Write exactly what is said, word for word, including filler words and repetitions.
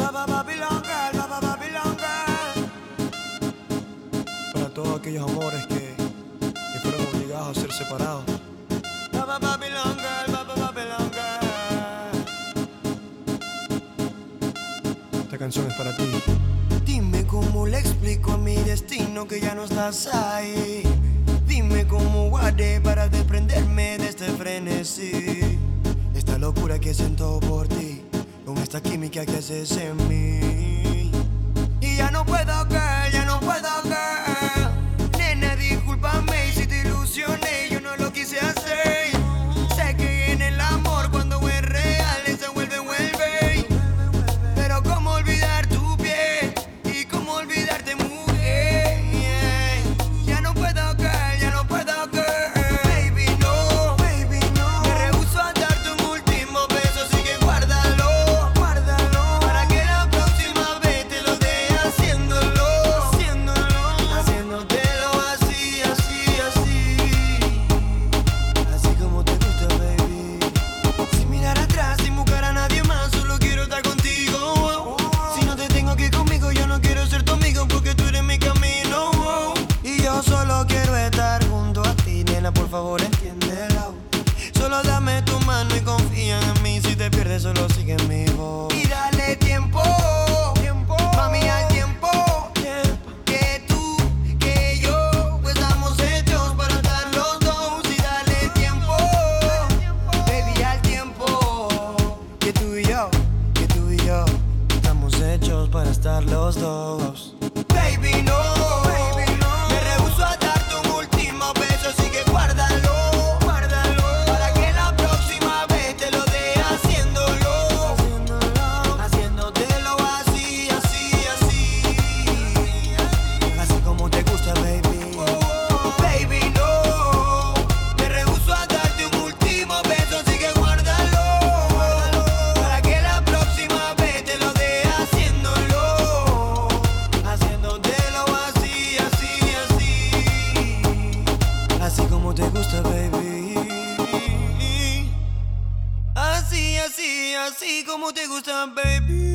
Baba Babylon Girl, Baba Babylon Girl. Para todos aquellos amores que, que fueron obligados a ser separados. Baba Babylon Girl, Baba Babylon Girl. Esta canción es para ti. Dime cómo le explico a mi destino que ya no estás ahí. Dime cómo guardé para desprenderme de este frenesí. Esta locura que siento por ti, con esta química que haces en mí. Y ya no puedo, girl, ya no puedo, girl. Nena, discúlpame si te ilusioné, yo no lo quise hacer. Sé que en el amor cuando es real se vuelve, vuelve. Pero cómo olvidar tu piel y cómo olvidarte, mujer. Ya no puedo, girl, ya no puedo, girl. Baby, no, baby, no. Me rehúso a darte un último beso, así que guárdalo, guárdalo. Para que la próxima vez te lo dé haciéndolo, haciéndolo, haciéndotelo así, así, así. Así como te gusta, baby. Sin mirar atrás, sin buscar a nadie más, solo quiero estar contigo. Si no te tengo aquí conmigo, yo no quiero ser tu amigo porque tú eres mi camino. Y yo solo quiero estar junto a ti, nena, por favor entiéndelo. Solo dame tu mano y confía en mí. Si te pierdes, solo sigue mi voz. Y dale tiempo, tiempo, mami, al tiempo. Que tú, que yo, pues estamos hechos para estar los dos. Y dale tiempo, baby, al tiempo. Que tú y yo, que tú y yo, estamos hechos para estar los dos. Baby, no, baby, no. Me rehúso a darte un último beso, así que guárdalo, guárdalo. Para que la próxima vez te lo dé haciéndolo, haciéndolo, haciéndotelo así, así, así. Así como te gusta, baby. Baby, no. Me rehúso a darte un último beso, así que guárdalo, para que la próxima vez te lo dé haciéndolo, haciéndotelo así, así, así. Así como te gusta, baby. Así, así, así como te gusta, baby.